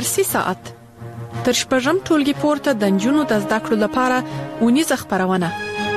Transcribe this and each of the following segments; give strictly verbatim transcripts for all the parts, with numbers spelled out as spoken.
درسي ساعت تر شپږم ټولګي پورته د نجونو د زده کړو لپاره اونیزه خپرونه.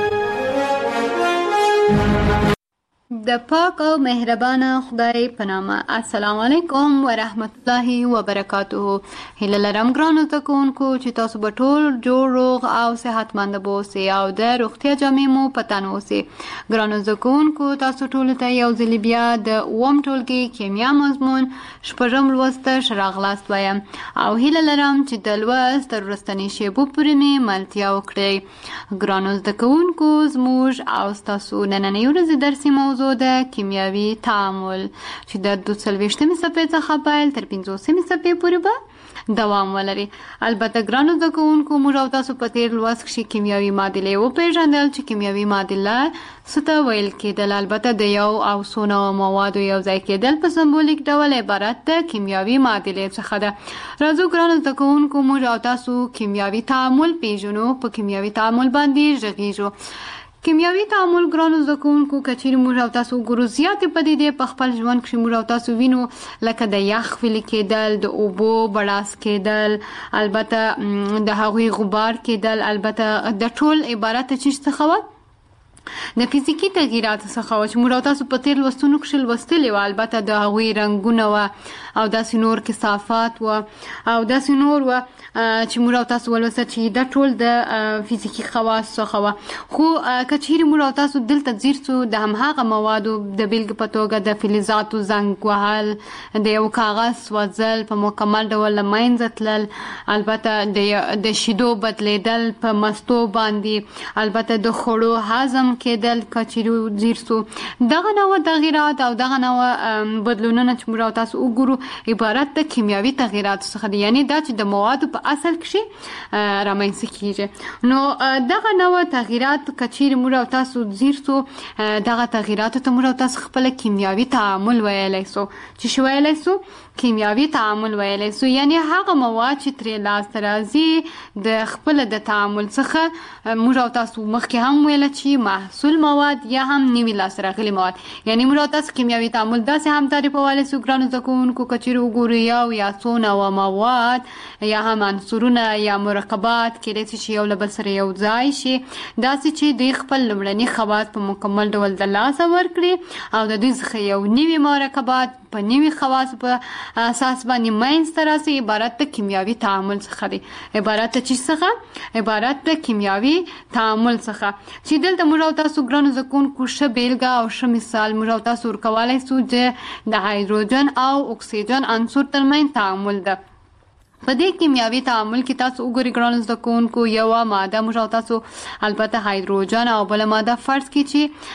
د پاک او مهربانه خدای په نامه. السلام علیکم ورحمت الله وبرکاته. هیله لرم ګرانو زده کوونکو چې تاسو به ټول جوړ روغ او صحتمند اوسئ او د روغتیا جامې مو په تن اوسئ. ګرانو زده کوونکو تاسو ټول ته یو ځل بیا د اووم ټولګي کیمیا مضمون شپږم لوست ته راغلاست وایم او هیله لرم چې د لوست تر وروستنۍ شیبو پورې مې ملتیا وکړئ. ګرانو زده کوونکو زموږ او ستاسو نننۍ ورځې درسي موضوع د کیمیاوي تعامل چې د دوه څلوېښتمې صفحې څخه پیل تر پنځوسمې صفحې پورې به دوام ولري. البته ګرانو زده کوونکو موږ او تاسو په تېر لوست کښې کیمیاوي معادلې وپېژندل چې کیمیاوي معادله څه ته ویل کېدل. البته د یو او څو نوعو موادو یو ځای کېدل په سمبولیک ډول عبارت د کیمیاوي معادلې څخه ده. راځو ګرانو زده کوونکو موږ او تاسو کیمیاوي تعامل پېژنو، په کیمیاوي تعامل باندې غږیږو. کیمیاوي تعامل ګرانو زده کوونکو که چیرې موږ او تاسو وګورو زیاتې پدیدې په خپل ژوند کښې موږ او تاسو وینو، لکه د یخ ویلې کېدل، د اوبو بړاس کېدل، البته د هغوی غبار کېدل، البته د ټول عبارت د څه څخه وه؟ د فزیکي تغییراتو څخه وه چې موږ او تاسو په تېر لوستونو کښې لوستلي وه. البته د هغوی رنګونه وه او داسې نور کثافات وه او داسې نور وه چې موږ او تاسو ولوستل چې دا ټول د فزیکي خواص څخه وه. خو که چیرې موږ او تاسو دلته ځیر سو، د همهغه موادو د بیلګې په توګه د فلزاتو زنګ وهل، د یو کاغذ سوځل، په مکمل ډول له منځه تلل، البته د شیدو بدلیدل په مستو باندې، البته د خوړو هضم کېدل که چیرې ځیر سو. دغه نوع تغییرات او دغه نوع بدلونونه چې موږ او تاسو وګورو عبارت د کیمیاوي تغییراتو څخه دي، یعنې دا چې د موادو په اصل کښې رامنځته کېږي. نو دغه نوع تغییرات که چیرې موږ او تاسو ځیر سو، دغه تغییراتو ته موږ او تاسو خپله کیمیاوي تعامل ویلی سو. چې شو ویلی سو؟ کیمیاوي تعامل ویلی سو. یعنې هغه مواد چې ترې لاسته راځي د خپله د تعامل څخه موږ او تاسو مخکې هم ویله چې محصول مواد یا هم نوي لاسته راغلي مواد. یعنې موږ او تاسو کیمیاوي تعامل داسې هم تعریفولی سو ګرانو زده کوونکو که چیرې وګورو یو یا څو نوعه مواد یا هم عنصرونه یا مرکبات کېدای شي چې یو له بل سره یو ځای شي، داسې چې دوی خپل لومړني خواص په مکمل ډول د لاسه ورکړي او د دوی څخه یو نوي مرکبات په نوي خواصو په اساس باندې منځته راسي. عبارت د کیمیاوي تعامل څخه دی. عبارت د څه څخه؟ عبارت د کیمیاوي تعامل څخه چې دلته موږ او تاسو ګرانو زده کوونکو ښه بیلګه او ښه مثال موږ او تاسو ورکولی سو چې د هایدروجن او اکسیجن عنصر ترمنځ تعامل ده. په دې کیمیاوي تعامل کې تاسو وګورئ ګرانو زده کوونکو یوه ماده موږ او تاسو البته هایدروجن او بله ماده فرض کړي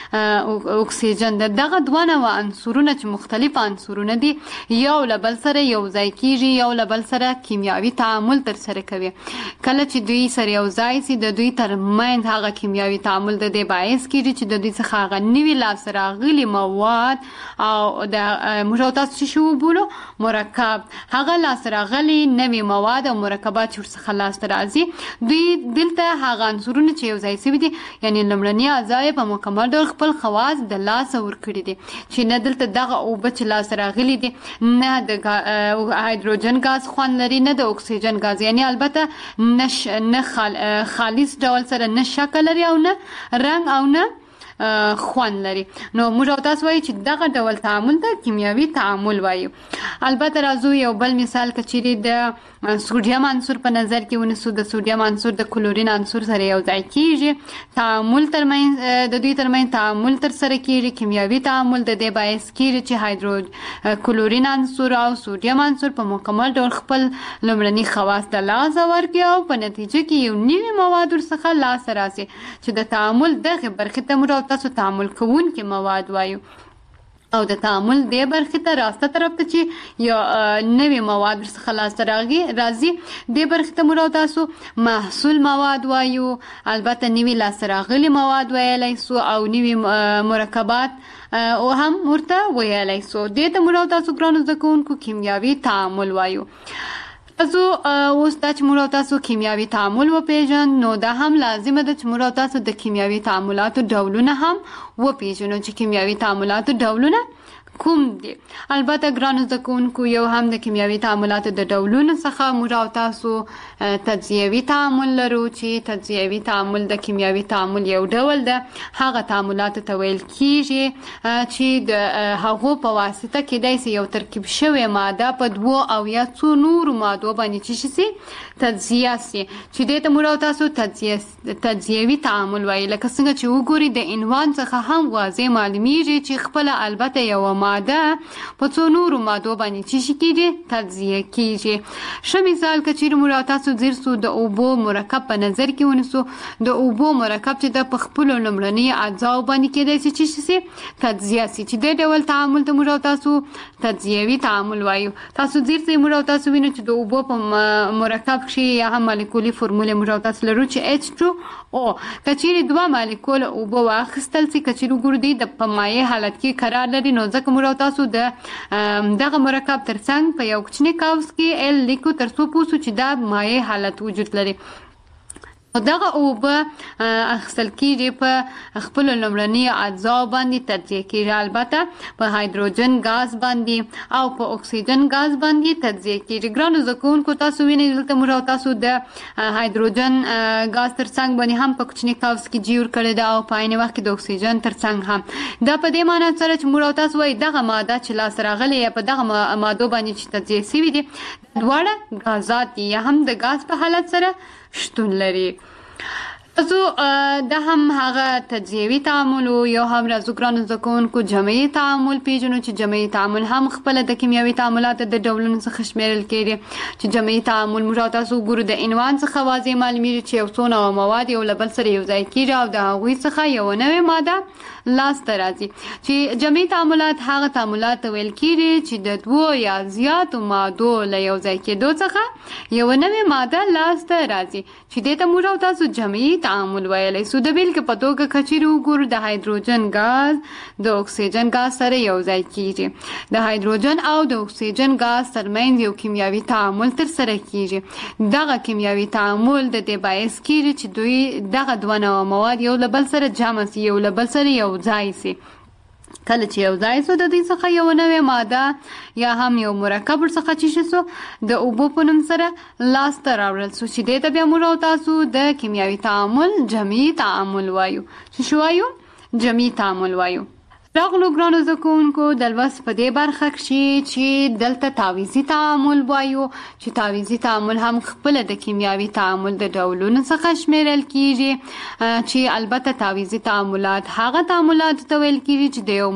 چې اکسیجن ده. دغه دوه نوعه عنصرونه چې مختلف عنصرونه دي یو له بل سره یو ځای کېږي، یو له بل سره کیمیاوي تعامل ترسره کوي. کله چې دوی سره یو ځای سي د دوی ترمنځ هغه کیمیاوي تعامل د دې باعث کېږي چې د دوی څخه هغه نوي لاسته راغلي مواد او د موږ او تاسو چې شو وبولو مرکب، هغه لاسته راغلي نوي مواد او مرکبات چې ورڅخه لاسته راځي دوی دلته هغه عنصرونه چې یو ځای شوي دي یعنې لومړني اعضا یې په مکمل ډول خپل خواص د لاسه ورکړي دي چې نه دلته دغه اوبه چې لاسته راغلي دي نه د هایدروجن ګاز خوند لري نه د اکسیجن ګاز، یعنې البته نه خالص ډول سره نه شکل لري او نه رنګ او نه خوند لري. نو موږ او تاسو وایو چې دغه ډول تعامل ته کیمیاوي تعامل وایو. البته راځو یو بل مثال که چیرې د سوډیم عنصر په نظر کې ونیسو. د سوډیم عنصر د کلورین عنصر سره یو ځای کېږي، تعامل ترمنځ د دوی ترمنځ تعامل ترسره کېږي، کیمیاوي تعامل د دې باعث کېږي چې هایدرو کلورین عنصر او سوډیم عنصر په مکمل ډول خپل لومړني خواص د لاسه ورکړي او په نتیجه کې یو نوي مواد ورڅخه لاسته راسي چې د تعامل دغې برخې ته موږ تاسو تعامل کوونکي مواد وایو. او د تعامل دې برخې ته راسته طرف ته چې یو نوي مواد ورڅخه لاسته راځي دې برخې ته موږ او تاسو محصول مواد وایو. البته نوي لاسته راغلي مواد ویلی سو او نوي مرکبات او هم ورته ویلی سو. دې ته موږ او تاسو ګرانو زده کوونکو کیمیاوي تعامل وایو. تاسو اوس دا چې موږ او تاسو کیمیاوي تعامل وپېژنو نو دا هم لازمه ده چې موږ او تاسو د کیمیاوي تعاملاتو ډولونه هم وپېژنو چې کیمیاوي تعاملاتو ډولونه کوم دي. البته ګرانو زده کوونکو یو هم د کیمیاوي تعاملاتو د ډولونو څخه موږ او تاسو تجزیوي تعامل لرو چې تجزیوي تعامل د کیمیاوي تعامل یو ډول ده. هغه تعاملات ته ویل کیږي چې د هغو په واسطه کېدای شي یو ترکیب شوی ماده په دوو او یا څو نورو مادو باندې چې شي تجزیه سي چې دې ته موږ او تاسو تجزیه تجزیوي تعامل وایي. لکه څنګه چې وګوري د عنوان څخه هم واضح معلومیږي چې خپل البته یو ماده په څو نورو مادو باندې چې شي کېږي تجزیه کېږي. ښه مثال که چیرې موږ تاسو ځیر سو د اوبو مرکب په نظر کې ونیسو. د اوبو مرکب چې د په خپلو لومړني اجزاو باندې کېدای شي چې شي تجزیه سي چې دې ډول تعامل ته موږ تاسو تجزیوي تعامل وایو. تاسو ځیر سئ موږ تاسو وینئ چې د اوبو په مرکب کې یا هم مالیکولي فرمول موږ تاسو لرو چې ایچ ټو او. که چیرې دوه مالیکول اوبه واخیستل سي که چیرې وګورو د په مایع حالت کې قرار لري نو ځکه موږ تاسو د دغه مرکب ترڅنګ په یو کوچني قوس کې ال لیکو تر څو پوه شو چې دا مایع حالت وجود لري. دغه اوبه اخیستل کېږي په خپلو لومړني اجزاو باندې تجزیه کېږي. البته په هایدروجن ګاز باندې او په اکسیجن ګاز باندې تجزیه کېږي. ګرانو زده کوونکو تاسو وینئ دلته موږ تاسو د هایدروجن ګاز ترڅنګ باندې هم په کوچني قوس کې جوړ کړی ده او په عین وخت کې د اکسیجن ترڅنګ هم. دا په دې معنی سره چې موږ تاسو وایي دغه ماده چې لاسته راغلې یا په دغه مادو باندې چې تجزیه شوي دي دواړه غازات دي یا هم د ګاز په حالت سره شتون لري. راځو دا هم هغه تجزیوي تعامل یو هم راځو ګرانو زده کوونکو جمعي تعامل پیژنو چې جمعي تعامل هم خپله د کیمیاوي تعاملاتو د ډولونو څخه شمیرل کېږي. چې جمعي تعامل موږ تاسو وګورو د عنوان څخه واضح معلومیږي چې یو څو نوع مواد یو له بل سره یو ځای کېږي او د هغوی څخه یو نوې ماده لاسته راځي. چې جمعي تعاملات هغه تعاملات ته ویل کېږي چې د دوو یا زیاتو مادو له یو ځای کېدو څخه یو نوې ماده لاسته راځي چې دې ته موږ تاسو جمعي تعامل ویلی سو. د بیلګې په توګه که چیرې وګورو د هایدروجن ګاز د اکسیجن ګاز سره یو ځای کېږي. د هایدروجن او د اکسیجن ګاز ترمنځ یو کیمیاوي تعامل ترسره کېږي. دغه کیمیاوي تعامل د دې باعث کېږي چې دوی دغه دوه نوع مواد یو له بل سره جمع سي یو له بل سره یو ځای سي. کله چې یو ځای سو د دوی څخه یو نوې ماده یا هم یو مرکب ورڅخه چې شي سو د اوبو په نوم سره لاسته راوړل سو چې دې ته بیا موږ او تاسو د کیمیاوي تعامل جمعي تعامل وایو. چې شو وایو؟ جمعي تعامل وایو. راغلو ګرانو زده کوونکو د لوست په دې برخه کې چې دلته تعویضي تعامل وایو چې تعویضي تعامل هم خپله د کیمیاوي تعامل د ډولونو څخه شمیرل کېږي. چې البته تعویضي تعاملات هغه تعاملاتو ته ویل کېږي چې د یو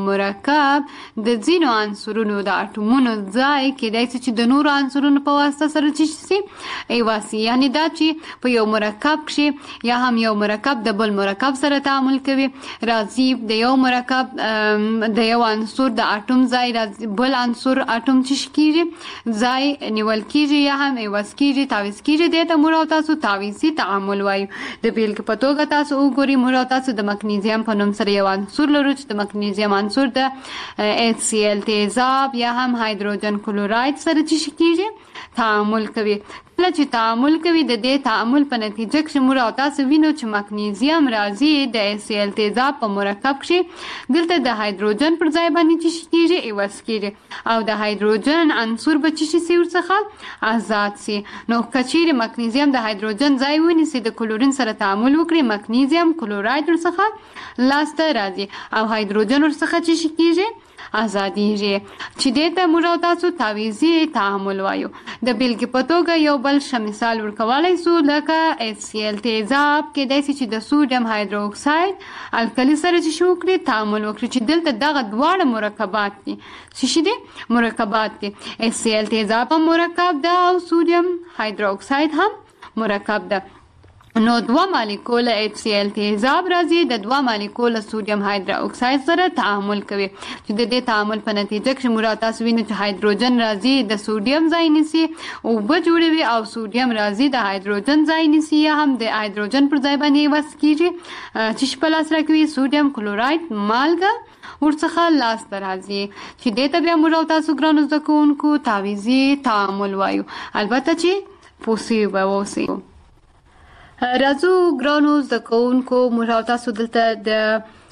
مرکب د ځینو عنصرونو د اټومونو ځای کېدای شي چې د نورو عنصرونو په واسطه سره چې شي ایواسي. یعنې دا چې په یو مرکب کښې یا هم یو مرکب د بل مرکب سره تعامل کوي راځي د یو مرکب د یو عنصر د اټوم ځای بل عنصر اټوم چې کېږي ځای نیول کېږي یا هم عوض کېږي تعویض کېږي. دې ته موږ او تاسو تعویضي تعامل وایو. د بیلګې په توګه تاسو وګورئ موږ او تاسو د مګنیزیم په نوم سره یو عنصر لرو چې د مګنیزیم عنصر د ایچ سی ال تیزاب یا هم هایدروجن کلوراید سره چې کېږي تعامل کوي. کله چې تعامل کوي د دې تعامل په نتیجه کې موږ او تاسو وینو چې مګنیزیم راځي د ایچ سی ال تیزاب په مرکب کې دلته د هایدروجن پر ځای باندې چې کېږي عوض کېږي او د هایدروجن عنصر به چې شي ورڅخه آزاد سي. نو که چیرې مګنیزیم د هایدروجن ځای ونیسي د کلورین سره تعامل وکړي مګنیزیم کلوراید ورڅخه لاسته راځي او هایدروجن ورڅخه چې کېږي آزادیږي. چې دې ته موږ او تاسو تعویضي تعامل وایو. د بیلګې په توګه یو بل ښه مثال ورکولی سو لکه ایچ سی ال تیزاب کېدای شي چې د سوډیم هایدرو اکساید الکلي سره چې شو وکړي تعامل وکړي چې دلته دغه دواړه مرکبات دي څه شي دي مرکبات دي. ایچ سی ال تیزاب هم مرکب ده او سوډیم هایدرو اکساید هم مرکب ده. نو دوه مالیکول ایچ سی ال تیزاب راځي د دوه مالیکول سوډیم هایدرو اکساید سره تعامل کوي چې د دې تعامل په نتیجه کې موږ تاسو وینئ چې هایدروجن راځي د سوډیم ځای نیسي اوبه جوړوي او سوډیم راځي د هایدروجن ځای نیسي یا هم د هایدروجن پر ځای باندې عوض کېږي چې په لاس راکوي سوډیم کلوراید مالګه ورڅخه لاسته راځي. چې دې ته بیا موږ تاسو ګرانو زده کوونکو تعویضي تعامل وایو. البته چې پوسی به اوسئ. راځو ګرانو زده کوونکو موږ تاسو دلته د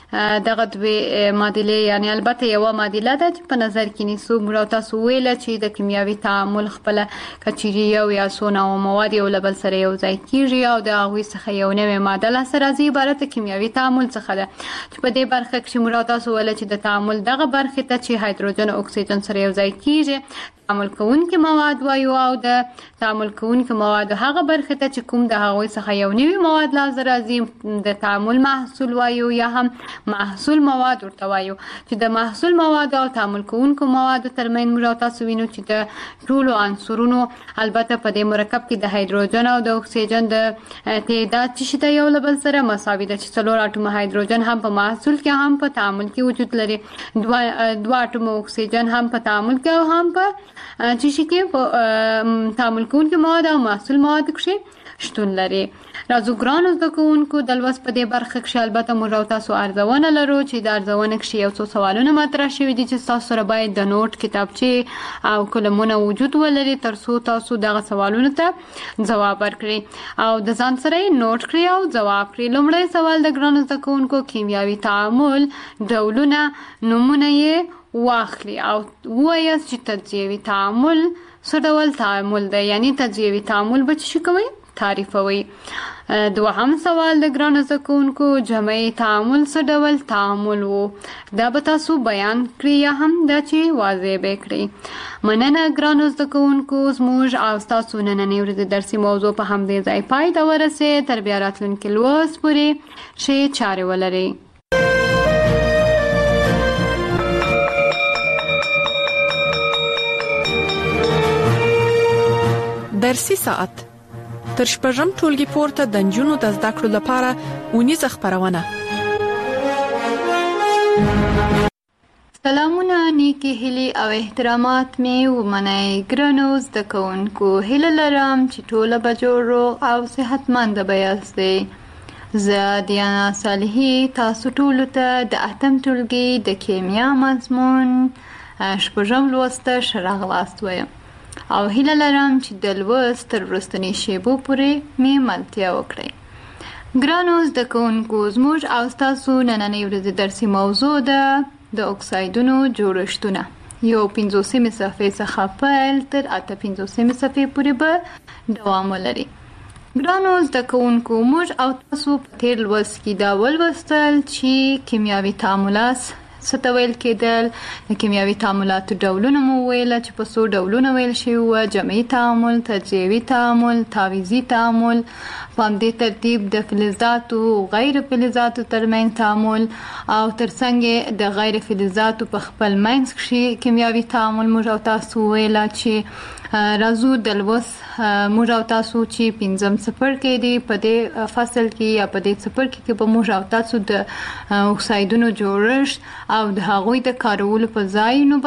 دغه دوه معادلې یعنی البته یو معادله ده چې په نظر کې نیسو. موږ تاسو ویل چې د کیمیاوي تعامل خپل کچيري یو یا څو نوع مواد یو له بل سره یو ځای کیږي او د هغوی څخه یو نوې ماده لاسته راځي. عبارت کیمیاوي تعامل څخه ده چې په دې برخه کې موږ تاسو ویل چې د تعامل دغه برخه ته چې هایدروجن او اکسیجن سره یو ځای کیږي تعامل کوونکي مواد وایو او د تعامل کوونکي مواد هغه برخه ته چې کوم د هغوی څخه یو نوی مواد لاسته راځي د تعامل محصول وایو یا هم محصول مواد ورته وایو. چې د محصول مواد او تعامل کوونکو مواد ترمن موږ تاسو وینو چې د ټولو عنصرونو البته په دې مرکب کې د هایدروجن او د اکسیجن د تعداد چې د یو بل سره مساوي ده چې څلور اټوم هایدروجن هم په محصول کې هم په تعامل کې وجود لري. دوه دوه اټوم اکسیجن هم په تعامل کې او هم په چې شي کې په تعامل کوونکي مواد او محصول مواد کې شتون لري. راځو ګرانو زده کوونکو د لوست په دې برخه کې البته موږ تاسو ارزونه لرو چې د ارزونه کې یو څو سوالونه مطرح شوي دي چې تاسو سره باید د نوٹ کتابچه او قلمونه وجود ولري ترڅو تاسو دغه سوالونو ته جواب ورکړئ او د ځان سره نوٹ کړئ او جواب کړئ. لومړی سوال د ګرانو زده کوونکو کیمیاوي تعامل ډولونه نمونه یې واخلي او وایاست چې تجزیوي تعامل څه ډول تعامل دی یعنی تجزیوي تعامل به څه کوي تعریفوي. دوهم سوال د ګرانو زده کوونکو جمعي تعامل څه ډول تعامل وو دا به تاسو بیان کړئ یا هم دا چې واضح به کړئ. مننه ګرانو زده کوونکو زموږ او تاسو نننۍ ورځې درسي موضوع په همدې ځای پای ته ورسېد. تر بیا راتلونکي لوست پورې ښې چارې ولرئ. درسي ساعت تر شپږم ټولګي پورته د نجونو د زده کړو لپاره اونیزه خبرونه. سلامونه نیکی هیلي او احترامات می ومنئ ګرانو زده کوونکو. هیله لرم چې ټوله به جوړ روغ او صحتمند به یاستئ. زه دیانا صالحي تاسو ټولو ته د اتم ټولګي د کیمیا مضمون شپږم لوست ښه راغلاست وایم او هیله لرم چې د لوست تر وروستنۍ شیبو پورې مې ملتیا وکړئ. ګرانو زده کوونکو زموږ او ستاسو نننۍ ورځې درسي موضوع ده د اکسایدونو جوړښتونه. یو پنځوسمې صفحې څخه پیل تر اته پنځوسمې صفحې پورې به دوام ولري. ګرانو زده کوونکو موږ او تاسو په تیر لوست کې دا ولوستل چې کیمیاوي تعاملات څه ته ویل کېدل. د کیمیاوي تعاملاتو ډولونه مو ویل چې په څو ډولونه ویل شوي وو: جمعي تعامل، تجزیوي تعامل، تعویضي تعامل، په همدې ترتیب د فلزاتو او غیر فلزاتو ترمنځ تعامل او ترڅنګ د غیر فلزاتو په خپل منځ کې کیمیاوي تعامل موږ او تاسو ویل چې راځو د لوست موږ او تاسو چې پنځم څپرکی دی په دې فصل کې یا په دې څپرکي کې به موږ او تاسو د اکسایدونو جوړښت او د هغوی د کارولو په ځایونو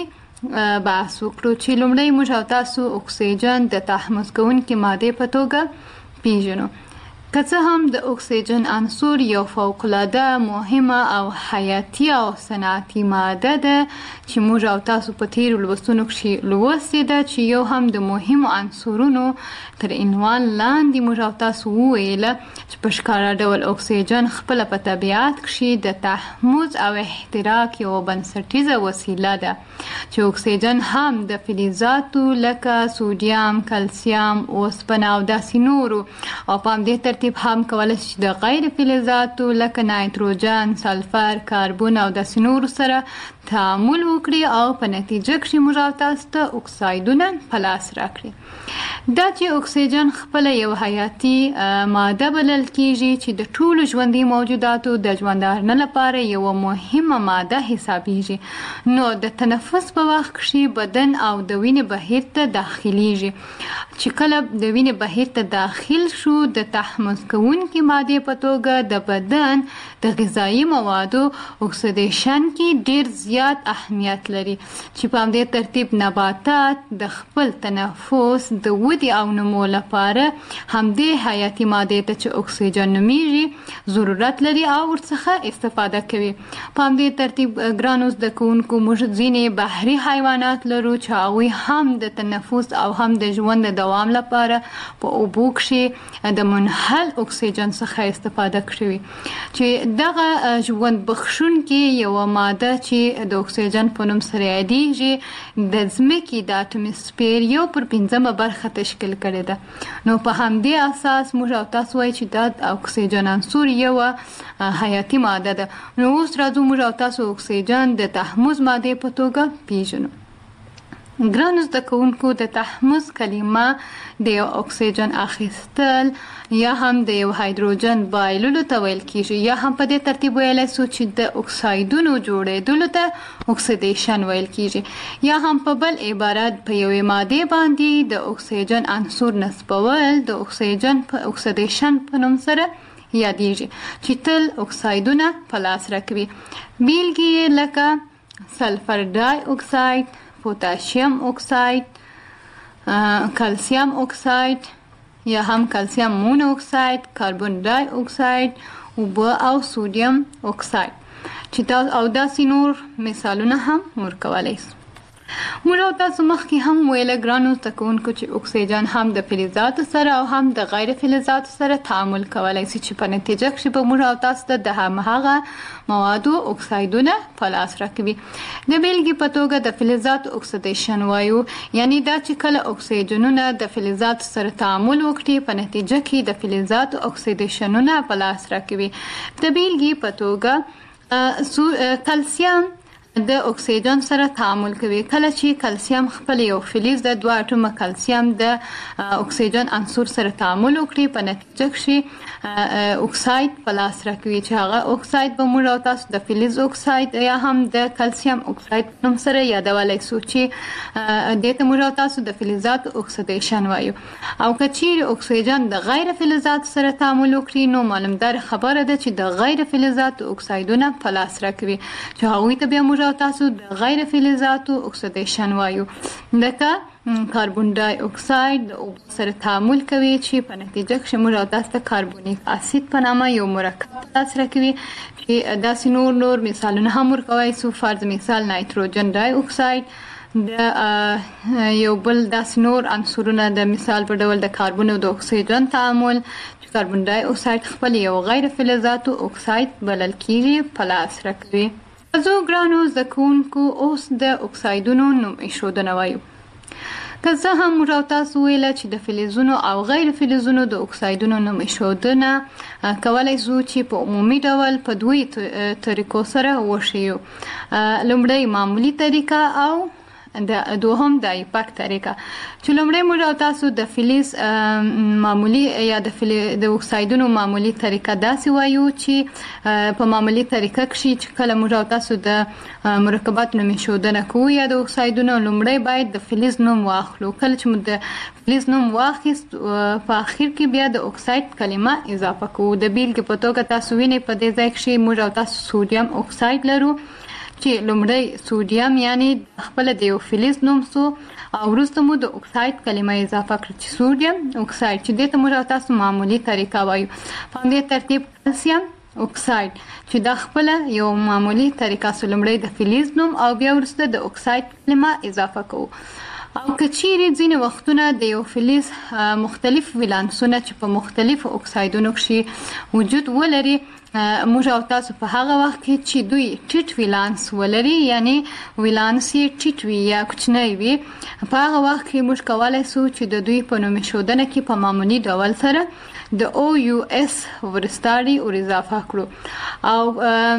باندې بحث وکړو چې لومړی موږ او تاسو اکسیجن د تحمض کوونکې مادې په توګه پیژنو. که څه هم د اکسیجن عنصر یو فوق‌العاده مهمه او حیاتي او صنعتي ماده ده چې موږ او تاسو په تیرو لوستونو کې لوستې ده چې یو هم د مهمو عنصرونو تر عنوان لاندې موږ او تاسو وویله چې په ښکاره ډول اکسیجن خپله په طبیعت کې د تحمض او احتراق یوه بنسټیزه وسیله ده چې اکسیجن هم د فلزاتو لکه سوډیم، کلسیم، اوسپنه او داسې نورو او په همدې ترتیب هم کولای شي د غیر فلزاتو لکه نایتروجن، سلفر، کاربن او داسې نورو سره تعامل وکړي او په نتیجه کې موږ او تاسو ته اکسایدونه په لاس راکړي. دا چې اکسیجن خپله یو حیاتي ماده بلل کیږي چې د ټولو ژوندي موجوداتو د ژوندارنه لپاره یوه مهمه ماده حسابیږي. نو د تنفس په وخت کې بدن او د وینې بهیر ته داخلیږي. چې کله د وینې بهیر ته داخل شو د تحمض کوونکې مادې په توګه د بدن د غذایي موادو اکسیدیشن کې ډیر زیات اهمیت لري چې په همدې ترتیب نباتات د خپل تنفس د ودې او نمو لپاره همدې حیاتي مادې ته چې اکسیجن نومیږي ضرورت لري او ورڅخه استفاده کوي. په همدې ترتیب ګرانو زده کوونکو موږ ځینې بحري حیوانات لرو چې هغوی هم د تنفس او هم د ژوند د دوام لپاره په اوبو کښې د منحل اکسیجن څخه استفاده کوي چې دغه ژوند بخښونکې یوه ماده چې د اکسیجن په نوم سره یادیږي د ځمکې د اټموسفیر یو پر پنځمه برخه تشکیل کړې ده. نو په همدې اساس موږ او تاسو وایي چې دا د اکسیجن عنصر یوه حیاتي ماده ده. نو اوس راځو موږ او تاسو اکسیجن د تحمض مادې په توګه پیژنو. ګرانو زده کوونکو د تحمض کلمه د یو اکسیجن اخیستل یا هم د یو هایدروجن بایللو ته ویل کیږي یا هم په دې ترتیب ویلی سو چې د اکسایدونو جوړېدلو ته اکسیدیشن ویل کیږي یا هم په بل عبارت په یوې مادې باندې د اکسیجن عنصر نصبول د اکسیجن په اکسیدیشن په نوم سره یادیږي چې تل اکسایدونه په لاس راکوي. بیلګې لکه سلفر ډای اکساید، پوتاشیم اکساید، کلسیم اکساید یا هم کلسیم مون اکساید، کاربن ډای اکساید، اوبه او سودیم اکساید چې دا او داسې نور مثالونه هم ورکولی سو. موږ او تاسو مخکې هم ویله ګرانو زده کوونکو چې اکسیجن هم د فلزاتو سره او هم د غیر فلزاتو سره تعامل کولی سي چې په نتیجه کښې به موږ او تاسو ته د همهغه موادو اکسایدونه په لاس راکوي. د بیلګې په توګه د فلزاتو اکسیدیشن وایو، یعنی دا چې کله اکسیجنونه د فلزاتو سره تعامل وکړي په نتیجه کې د فلزاتو اکسیدیشنونه په لاس راکوي. د بیلګې په توګه کلسیم د اکسیجن سره تعامل کوي. کله چې کلسیم خپل یو فلز د دوه اټومه کلسیم د اکسیجن عنصر سره تعامل وکړي په نتیجه کښې اکساید په لاس راکوي چې هغه اکساید به موږ او تاسو د فلز اکساید یا هم د کلسیم اکساید په نوم سره یادولی سو چې دې ته موږ او تاسو د فلزاتو اکسیدیشن وایو. او که چیرې اکسیجن د غیر فلزاتو سره تعامل وکړي نو معلومدار خبره ده چې د غیر فلزاتو اکسایدونه په لاس راکوي چې هغوی ته بیا موږ او تاسو د غیر فلزاتو اکسیدیشن وایو. لکه کاربن ډای اکساید د اوبو سره تعامل کوي چې په نتیجه کښې موږ او تاسو ته کاربونیک اسید په نامه یو مرکب په لاس راکوي چې داسې نور نور مثالونه هم ورکولی سو. فرض مثال نایتروجن ډای اکساید د یو بل داسې نور عنصرونه د مثال په ډول د کاربن او د اکسیجن تعامل چې کاربن ډای اکساید خپل یو غیر فلزاتو اکساید بلل کیږي په لاس راکوي. زه ګرانو زده کوونکو اوس د اکسایدونو نوم ایښودنه وایو. که څه هم موږ او تاسو ویله چې د فلزونو او غیر فلزونو د اکسایدونو نوم ایښودنه کولی سو چې په عمومي ډول په دوی طریقو سره وښیو. لومړی معمولي طریقه او د دوهم د ایپاک طریقه چې لومړی موږ او تاسو د فلز معمولي یا د د اکسایدونو معمولي طریقه داسې وایو چې په معمولي طریقه کښې چې کله موږ او تاسو د مرکباتو نوم ایښودنه کوو یا د اکسایدونو لومړی باید د فلز نوم واخلو. کله چې موږ د فلز نوم واخیست په اخر کې بیا د اکساید کلمه اضافه کوو. د بیلګې په توګه تاسو وینئ په دې ځای کښې موږ او تاسو سودیم اکساید لرو چې لومړی سودیم یعنی خپل د یو فلز نوم سو او وروسته مو د اکساید کلمه اضافه کړه چې سودیم اکساید چې دې ته موږ او تاسو معمولي طریقه وایو. په همدې ترتیب کلسیم اکساید چې دا خپل یو معمولي طریقه سو، لومړی د فلز نوم او بیا وروسته د اکساید کلمه اضافه کوو. او که چیرې ځینې وختونه د یو فلز مختلف ولانسونه چې په مختلفو اکسایدونو کښې وجود ولري موږ او تاسو په هغه وخت کې چې دوی ټیټ ولانس ولري یعنی ولانس یې ټیټ وي یا کوچنی وي په هغه وخت کې موږ کولی سو چې د دوی په نوم ایښودنه کې په معمولي ډول سره د او یو اس ورستاړي ور اضافه کړو. او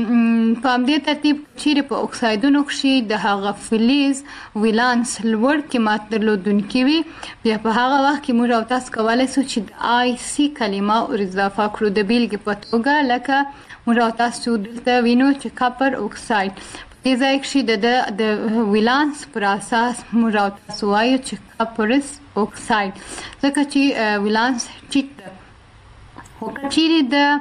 په همدې ترتیب چیرې په اکسایدونو کښې د هغه فلز ولانس لوړ قیمت درلودونکي وي بیا په هغه وخت کې موږ او تاسو کولی سو چې د آی سی کلمه ور اضافه کړو. د بیلګې په توګه لکه موږ او تاسو دلته وینو چې کاپر اکساید په دې ځای کښې د ولانس پر اساس موږ او تاسو وایو چې کاپرس اکساید ځکه چې ولانس ټیټ ده. خو که چیرې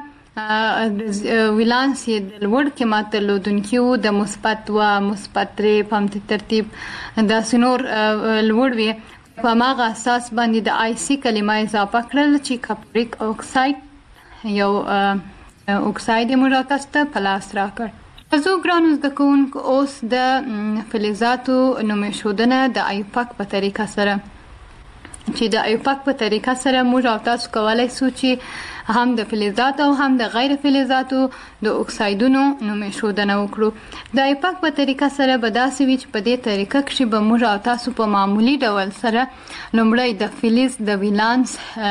د ولانس یې د لوړ قیمت درلودونکي وو د مثبت دوه مثبت درې په همدې ترتیب داسې نور لوړ وي په هماغه اساس باندې د آی سی کلمه اضافه کړل چې کاپریک اکساید یو اکساید یې موږ او تاسو ته په لاس راکړ. زه ګرانو زده کوونکو اوس د فلزاتو نومېښودنه د ایوپاک په طریقه سره چې د ایوپاک په طریقه سره موږ او تاسو کولای شو چې هم د فلزاتو او هم د غیر فلزاتو د اکسایدونو نومېښودنه وکړو. د ایوپاک په طریقه سره به داسې وي چې په دې طریقه کې به موږ او تاسو په معمولی ډول سره لومړی د فلز د ولانس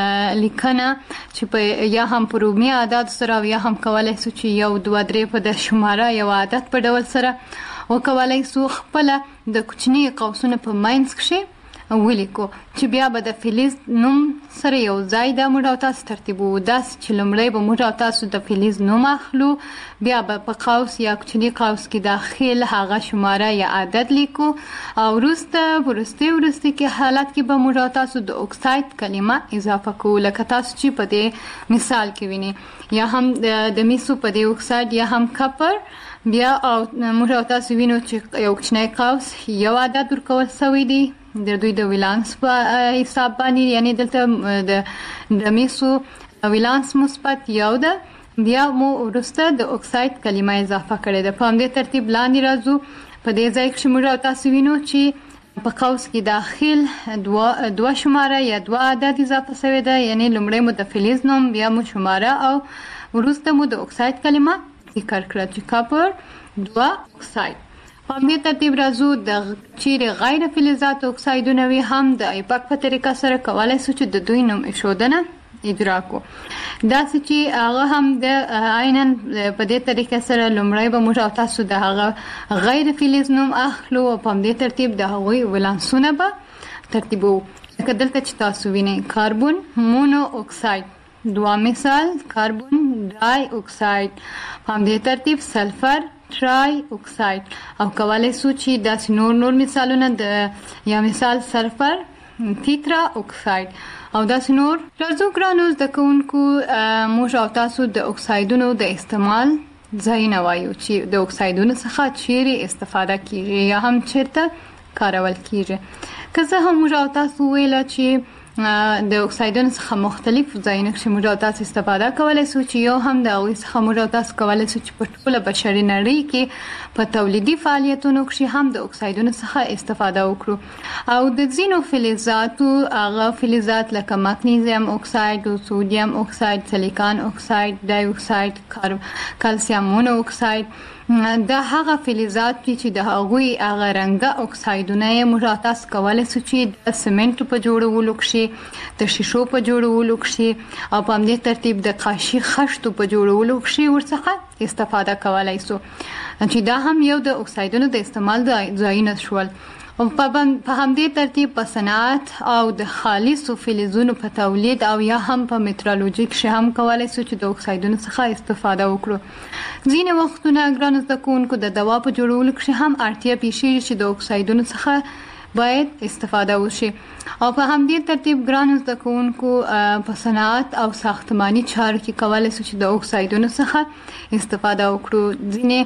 لیکنه چې په یا هم په رومي عدد سره یا هم کولای شو چې یو دوه درې په د شماره یو عدد په ډول سره وکولای شو خپل د کوچنی قوسونو په ماینس کې ولیکو چې بیا به د فلز نوم سره یو ځای د موږ او تاسو ترتیبو داس چې لومړی به موږ او تاسو د فلز نوم اخلو بیا به په قوس یا کوچنی قوس کې داخل هغه شماره یا عدد لیکو او وروسته ورسته ورسته کې حالت کې به موږ او تاسو د اکساید کلمه اضافه کوو لکه تاسو چې په دې مثال کې وینئ یا هم د میسو په دې اکساید یا هم کپر بیا او موږ او تاسو وینو چې یو کوچنی قوس یو عدد ورکول شوی دی د دوی د ولانس په حساب باندې یعنی دلته د د میسو ولانس مثبت یو ده بیا مو ورسته د اکساید کلمه اضافه کړې ده. په همدې ترتیب لاندې راځو په دې ځای کې موږ او تاسو وینو چې په قوس کې داخل دوه دوه شماره یا دوه عدد اضافه شوی ده یعنی لومړی مو د فلز نوم بیا مو شماره او ورسته مو د اکساید کلمه ذکر کړه چې کاپر دوه اکساید. په همدې ترتیب راځو د چیرې غیر فلزات اکسایدونه وي هم د ایوپاک په طریقه سره کولای شو چې د دوی نوم ایښودنه اجرا کو. داسې چې هغه هم د عیناً په دې طریقه سره لومړی به موږ او تاسو د هغه غیر فلز نوم اخلو او په همدې ترتیب د هغوی ولانسونه به ترتیبو لکه دلته چې تاسو وینئ کاربن مونو اکساید دوه مثال کاربن ډای اکساید په همدې ترتیب سلفر ټرای اکساید او کولای شو چې داسې نور نور مثالونه د یا مثال سلفر تیترا اکساید او داسې نور. راځو ګرانو زده کوونکو موږ او تاسو د اکسایدونو د استعمال ځایونه وایو چې د اکسایدونو څخه چیرې استفاده کیږي یا هم چیرته کارول کیږي. که څه هم موږ او تاسو ویل چې د اکسایدونو څخه مختلف ځایونه کې موږ او تاسو استفاده کولای شو چې یو هم د هغوی څخه موږ او تاسو کولای شو چې په ټوله بشري نړۍ کې په تولیدي فعالیتونو کې هم د اکسایدونو څخه استفاده وکړو او د ځینو فلزاتو هغه فلزات لکه مګنیزیم اکساید او سودیم اکساید سیلیکان اکساید ډای اکساید کلسیم مونو اکساید دا هغه فلزات چې د هغوی هغه رنګه اکسایدونه یې موږ تاسو کولای شو چې د سمنټ په جوړولو کې د شیشو په جوړولو کې او په همدې ترتیب د قاشي خښتو په جوړولو کې ورڅخه استفاده کولای شو چې دا هم یو د اکسایدونو د استعمال ځایونه شول. او په همدې ترتیب په صنعت او د خالصو فلزونو په تولید او یا هم په مترالوژي کې هم کولای شو چې د اکسایدونو څخه استفاده وکړو. ځینې وختونه ګرانو زده کوونکو د دوا په جوړولو کې هم اړتیا پیښیږي چې د اکسایدونو څخه باید استفاده وشي او په همدې ترتیب ګرانو زده کوونکو په صنعت او ساختماني چارو کې کولای شو چې د اکسایدونو څخه استفاده وکړو. ځینې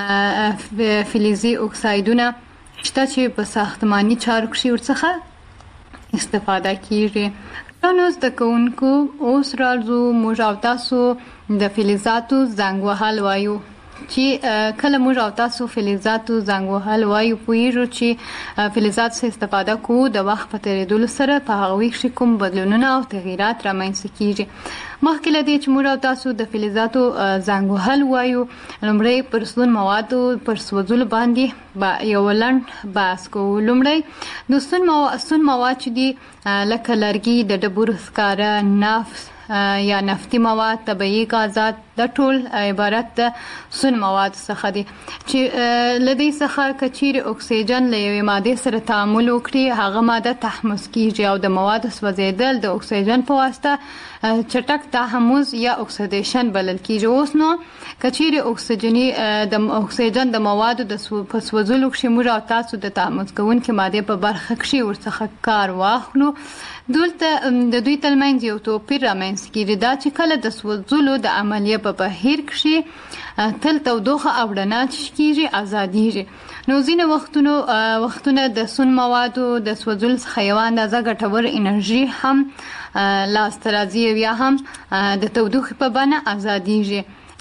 فلزي اکسایدونه شته چې په ساختماني چارو کې ورڅخه استفاده کیږي. ګرانو زده کوونکو اوس راځو موږ او تاسو د فلزاتو زنګ وهل وایو چې کله موږ او تاسو فلزاتو زنګ وهل وایو پوهیږو چې فلزات څخه استفاده کوو د وخت په تیریدو سره په هغوی کې کوم بدلونونه او تغییرات رامنځته کیږي. مخکې له دې چې موږ او تاسو د فلزاتو زنګ وهل وایو لومړی پر سون موادو پر سوځولو باندې با یو لنډ بحث کوو. لومړی د سون مواد سون مواد چې دي لکه لرګي د ډبرو سکاره نفت یا نفتي مواد طبيعي غازات د ټول عبارت د سون مواد څخه دي چې لدې څخه کچیر اکسیجن له یوې ماده سره تعامل وکړي هغه ماده تحمض کیږي او د مواد سوځیدل د اکسیجن په واسطه چټک تحمض یا اکسیدیشن بلل کیږي. اوس نو کچیر اکسیجنی د اکسیجن د موادو د سوځولو کې موږ او تاسو د تحمض کوونکې ماده په برخه کې ورڅخه کار واخلو دلته د دوی ترمنځ یو توپیر رامنځته کیږي دا چې کله د سوځولو د عملیه په بهیر کې تل تودوخه او رڼا کیږي ازاديږي. نو ځینې وختونو وختونه د سون موادو د سوځول څخه یو اندازه ګټور انرژي هم لاسته راځي یا هم د تودوخې په بڼه ازاديږي.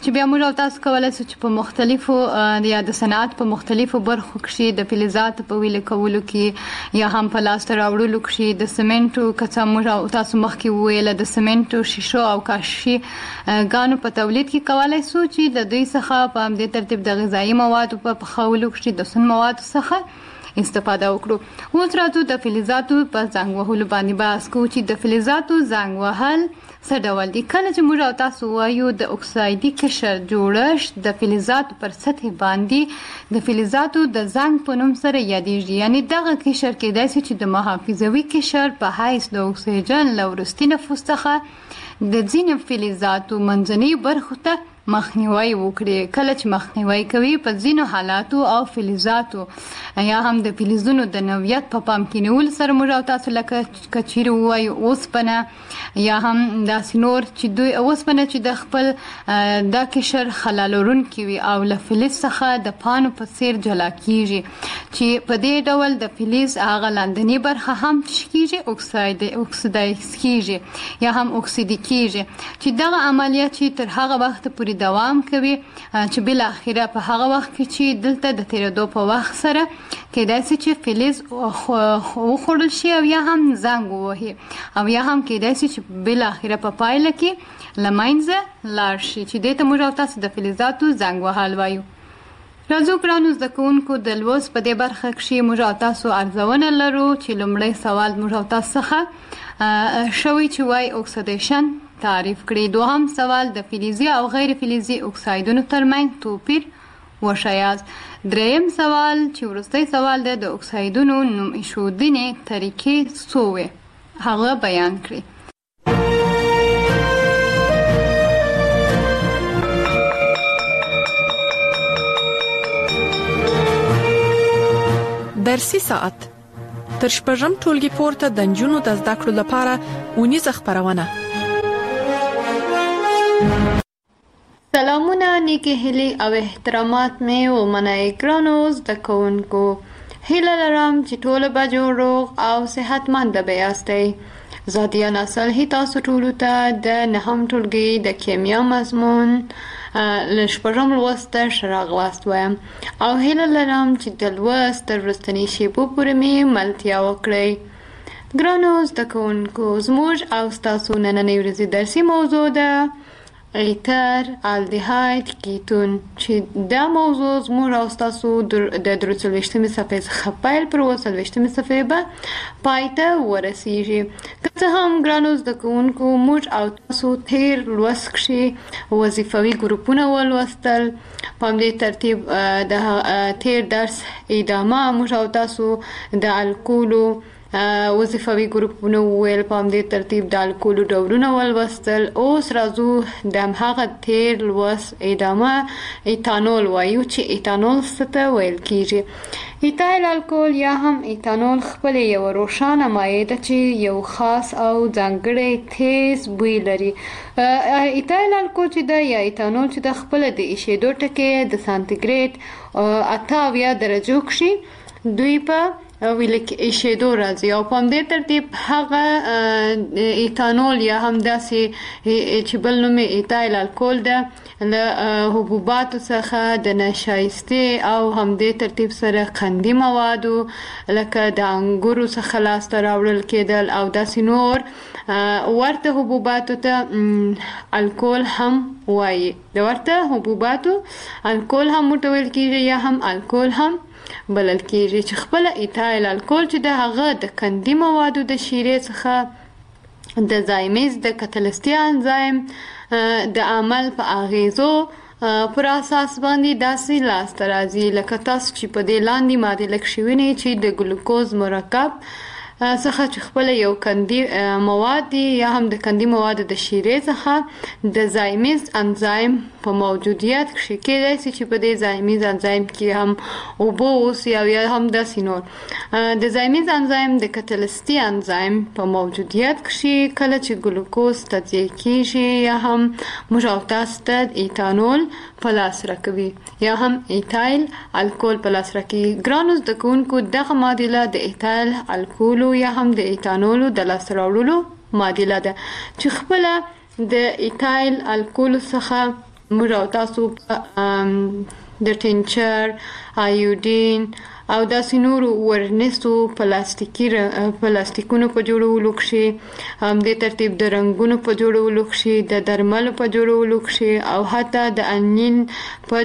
چې بیا موږ تاسو کولای شو چې په مختلفو یا د صنعت په مختلفو برخو کې د فلزاتو په ویل کولو کې یا هم په لاس راوړلو کې د سمنټو کڅا موږ تاسو مخکې ویل د سمنټو شیشو او کاشي غانو په تولید کې کولای شو چې د دوی څخه په همدې ترتیب د غذایی موادو په پخولو کې د سون موادو څخه استفاده وکړو. اوس راځو د فلزاتو په زنګ وهلو باندې بحث کوو چې د فلزاتو زنګ وهل څه ډول دي. کله چې موږ تاسو وایو د اکسایدي قشر جوړښت د فلزاتو پر سطح باندې د فلزاتو د زنګ په نوم سره یادېږي، یعنی دغه قشر کېدای شي چې د محافظوي قشر په حیث د اکسیجن له وروستي نفوس څخه د ځینو فلزاتو منځنۍ برخو ته مخنیوي وکړي. کله چې مخنیوي کوي په ځینو حالاتو او فلزاتو یا هم د فلزونو د نوعیت په پام کې نیول سره موږ تاسو لکه کچیر وایو اوسپنه یا هم داسې نور چې دوی اوسپنه چې د خپل د قشر خلالورونکي وي او له فلز څخه د پانو په څیر جلا کیږي، چې په دې ډول د فلز هغه لاندنی برخه هم کیږي اکساید اکسیدایز کیږي یا هم اکسیدي کیږي، چې دغه عملیات چې تر هغه وخت پورې دوام کوي چې بل اخیره په هغه وخت کې چې دلته د تیرېدو په وخت سره کېدای شي چې فلز وخوړل شي او یا هم زنګ ووهي او یا هم کېدای شي چې بل اخیره په پایله کې له منځه لاړ شي، چې دې ته موږ تاسو د فلزاتو زنګ وهل وایو. راځو ګرانو زده کوونکو د لوست په دې برخه کې موږ تاسو ارزونه لرو چې لومړی سوال موږ تاسو څخه شوی چې وای اکسیدیشن تعریف کړئ. دوهم سوال د فلزي او غیر فلزي اکسایدونو ترمنځ توپیر وښایاست. دریم سوال چې وروستی سوال دی د اکسایدونو نوم ایښودنې طریقې څو وې هغه بیان کړئ. درسي ساعت تر شپږم ټولګي پورته د نجونو د زده کړو لپاره اونیزه خپرونه. سلامونه، نیکی هیلی او احترامات مې ومنئ ګرانو زده کوونکو. هیله لرم چې ټول به جوړ روغ او صحتمند به یاستئ. زادیا نسل هی تاسو ټولو ته د نهم ټولګي د کیمیا مضمون له شپږم لوست ښه راغلاست وایم او هیله لرم چې د لوست تر وروستنۍ شېبو پورې مې ملتیا وکړئ. ګرانو زده کوونکو، زموږ او ستاسو نننۍ ورځې درسي موضوع ده ایتر الدیهاید کیتون، چې دا موضوع زموږ او ستاسو د درې څلوېښتمې صفحې څخه پیل پر اووه څلوېښتمې صفحې به پای ته ورسیږي. که څه هم ګرانو زده کوونکو موږ او تاسو تیر لوست کښې وظیفوي ګروپونه ولوستل، په همدې ترتیب د تیر درس ادامه موږ او تاسو د الکولو وظیفوي ګروپونه وویل، په همدې ترتیب د الکولو ډولونه ولوستل. اوس راځو د هماغه تیر لوست ادامه ایتانول وایو چې ایتانول څه ته ویل کیږي. ایتایل الکول یا هم ایتانول خپل یو روښانه مایع ده چې یو خاص او ځانګړی تیز بوی لري. ایتایل الکول چې ده یا ایتانول چې ده خپل د ایشېدو ټکي د سانتیګریډ اته اویا درجو کښې دوی په ویل ایشېدو راځي او په همدې ترتیب هغه ایتانول یا هم داسې چې بل نوم یې ایتایل الکول ده له حبوباتو څخه د نشایستې او همدې ترتیب سره قندي موادو لکه د انګورو څخه لاسته راوړل کېدل او داسې نور ورته حبوباتو ته الکول هم وایي. د ورته حبوباتو الکول هم ورته ویل کېږي یا هم الکول هم بلل کېږي، چې خپل ایتایل الکول چې د هغه د قندي موادو د شیرې څخه د زایمیز د کتلستي انزایم د عمل په اغیزو پر اساس باندې داسې لاسته راځي لکه تاسو چې په دې لاندې ماده لکه وینئ چې د ګلوکوز مرکب څخه چې خپل یو قندي مواد دي یا هم د قندي موادو د شیرې څخه د زایمیز انزایم په موجودیت کې کېدای شي چې په دې زایمیز انزایم کې هم اوبه اوسي او یا هم داسې نور. د زایمیز انزایم د کتلستي انزایم په موجودیت کې کله چې ګلوکوز تجزیه کېږي یا هم موږ او تاسو ته ایتانول په لاس راکوي یا هم ایتایل الکول په لاس راکوي. ګرانو زده کوونکو، دغه معادله د ایتایل الکولو یا هم د ایتانولو د لاسته راوړلو معادله ده چې خپله د ایتایل الکولو څخه موږ او تاسو د ټینچر، آیوډین او داسې نورو ورنیسو پلاستیکي پلاستیکونو په جوړولو کښې، همدې ترتیب د رنګونو په جوړولو کښې، د درملو په جوړولو کښې او حتی د انین په